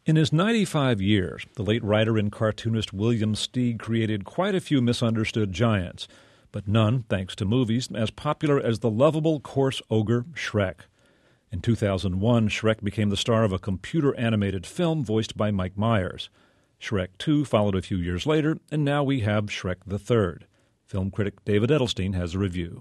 In his 95 years, the late writer and cartoonist William Steig created quite a few misunderstood giants, but none, thanks to movies, as popular as the lovable, coarse ogre Shrek. In 2001, Shrek became the star of a computer-animated film voiced by Mike Myers. Shrek 2 followed a few years later, and now we have Shrek the Third. Film critic David Edelstein has a review.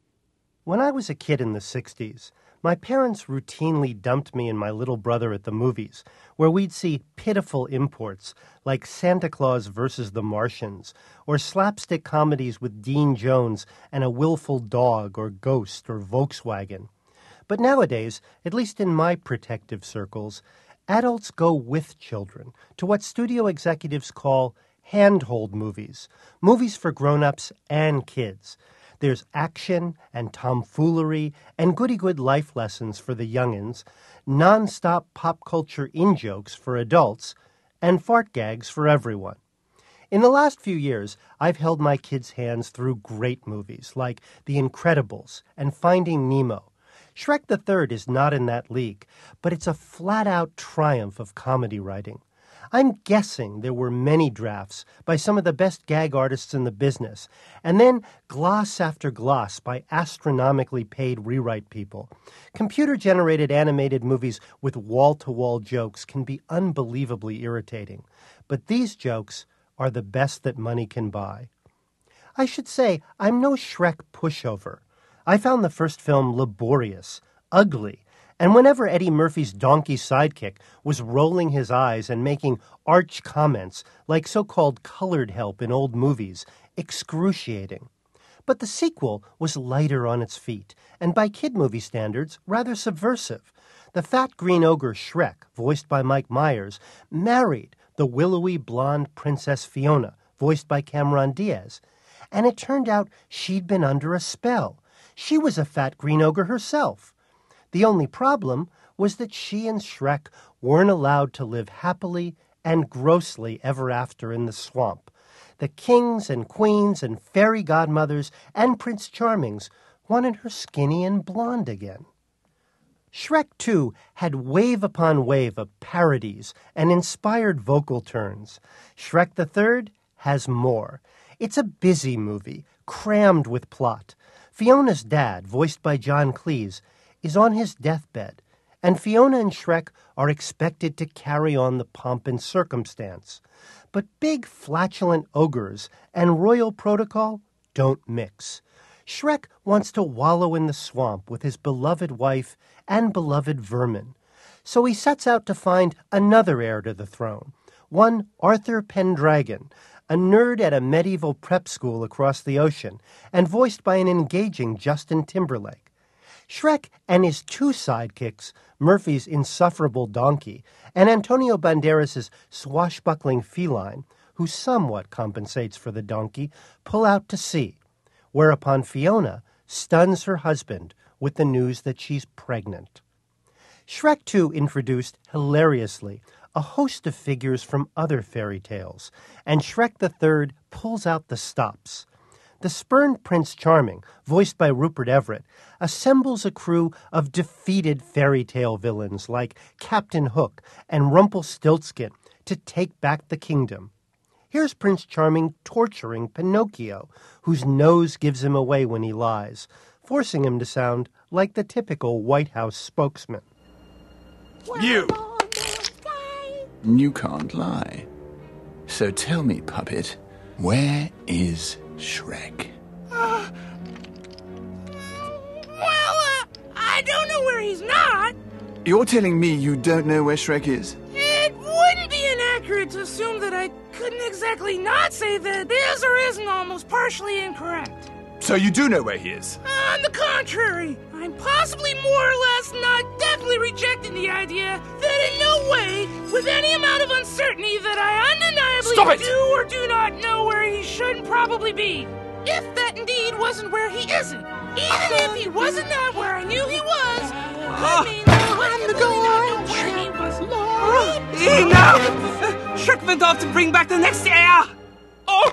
When I was a kid in the 60s, my parents routinely dumped me and my little brother at the movies, where we'd see pitiful imports like Santa Claus versus the Martians, or slapstick comedies with Dean Jones and a willful dog or ghost or Volkswagen. But nowadays, at least in my protective circles, adults go with children to what studio executives call handhold movies, movies for grown-ups and kids. There's action and tomfoolery and goody-good life lessons for the young'uns, non-stop pop culture in-jokes for adults, and fart gags for everyone. In the last few years, I've held my kids' hands through great movies like The Incredibles and Finding Nemo. Shrek the Third is not in that league, but it's a flat-out triumph of comedy writing. I'm guessing there were many drafts by some of the best gag artists in the business, and then gloss after gloss by astronomically paid rewrite people. Computer-generated animated movies with wall-to-wall jokes can be unbelievably irritating, but these jokes are the best that money can buy. I should say I'm no Shrek pushover. I found the first film laborious, ugly, and whenever Eddie Murphy's donkey sidekick was rolling his eyes and making arch comments like so-called colored help in old movies, excruciating. But the sequel was lighter on its feet, and by kid movie standards, rather subversive. The fat green ogre Shrek, voiced by Mike Myers, married the willowy blonde Princess Fiona, voiced by Cameron Diaz. And it turned out she'd been under a spell. She was a fat green ogre herself. The only problem was that she and Shrek weren't allowed to live happily and grossly ever after in the swamp. The kings and queens and fairy godmothers and Prince Charmings wanted her skinny and blonde again. Shrek 2 had wave upon wave of parodies and inspired vocal turns. Shrek the Third has more. It's a busy movie, crammed with plot. Fiona's dad, voiced by John Cleese, is on his deathbed, and Fiona and Shrek are expected to carry on the pomp and circumstance. But big, flatulent ogres and royal protocol don't mix. Shrek wants to wallow in the swamp with his beloved wife and beloved vermin. So he sets out to find another heir to the throne, one Arthur Pendragon, a nerd at a medieval prep school across the ocean, and voiced by an engaging Justin Timberlake. Shrek and his two sidekicks, Murphy's insufferable donkey and Antonio Banderas' swashbuckling feline, who somewhat compensates for the donkey, pull out to sea, whereupon Fiona stuns her husband with the news that she's pregnant. Shrek 2 introduced, hilariously, a host of figures from other fairy tales, and Shrek the Third pulls out the stops. The spurned Prince Charming, voiced by Rupert Everett, assembles a crew of defeated fairy tale villains like Captain Hook and Rumpelstiltskin to take back the kingdom. Here's Prince Charming torturing Pinocchio, whose nose gives him away when he lies, forcing him to sound like the typical White House spokesman. You can't lie. So tell me, puppet, where is Shrek? I don't know where he's not. You're telling me you don't know where Shrek is? It wouldn't be inaccurate to assume that I couldn't exactly not say that is or isn't almost partially incorrect. So you do know where he is? On the contrary, I'm possibly more or less not definitely rejecting the idea that in no way, with any amount of uncertainty, that I undeniably do or do not know where he should and probably be. If that indeed wasn't where he isn't, even if he wasn't not where I knew he was, I mean, I'm the not know where he was. Enough! Shrek went off to bring back the next heir! Oh!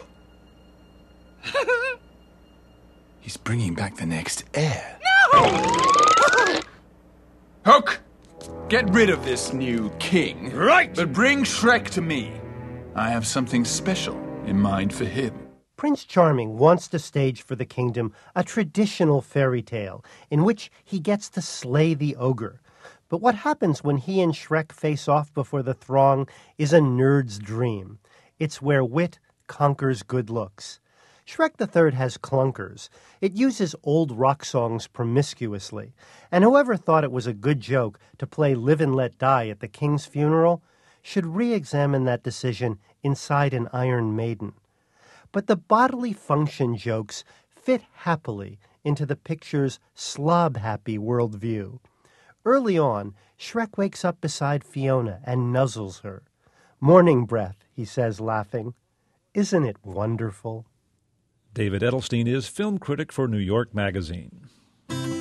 He's bringing back the next heir. No! Hook! Get rid of this new king. Right! But bring Shrek to me. I have something special in mind for him. Prince Charming wants to stage for the kingdom a traditional fairy tale in which he gets to slay the ogre. But what happens when he and Shrek face off before the throng is a nerd's dream. It's where wit conquers good looks. Shrek III has clunkers. It uses old rock songs promiscuously. And whoever thought it was a good joke to play Live and Let Die at the king's funeral should re-examine that decision inside an Iron Maiden. But the bodily function jokes fit happily into the picture's slob-happy worldview. Early on, Shrek wakes up beside Fiona and nuzzles her. "Morning breath," he says, laughing. "Isn't it wonderful?" David Edelstein is film critic for New York Magazine.